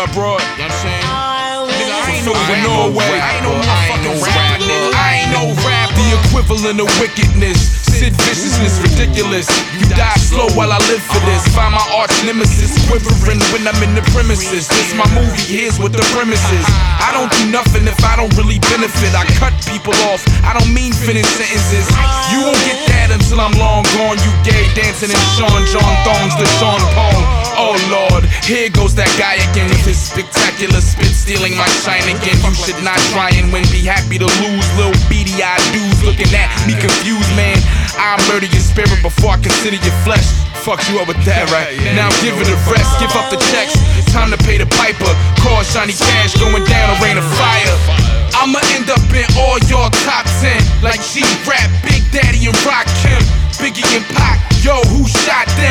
up, bro. You know what I'm saying? Nigga, I ain't no Norway. I ain't no motherfucking rapper, nigga. I ain't no rap. The equivalent of wickedness. Sid viciousness, ridiculous. You die slow while I live for this. Find my arch nemesis quivering when I'm in the premises. This my movie, here's what the premise is. I don't do nothing if I don't really benefit. I cut people off, I don't mean finish sentences. You won't get that until I'm long gone. You gay dancing in Sean John thongs to Sean Paul. Oh Lord, here goes that guy again with his spectacular spit stealing my shine again. You should not try and win, be happy to lose. Little beady-eyed dudes looking at me confused, man. I'll murder your spirit before I consider your flesh. Fuck you up with that, right? Now give it a rest, give up the checks. Time to pay the piper. Call shiny cash, going down a rain of fire. I'ma end up in all your top 10 like G-Rap, Big Daddy and Rakim, Biggie and Pac. Yo, who shot them?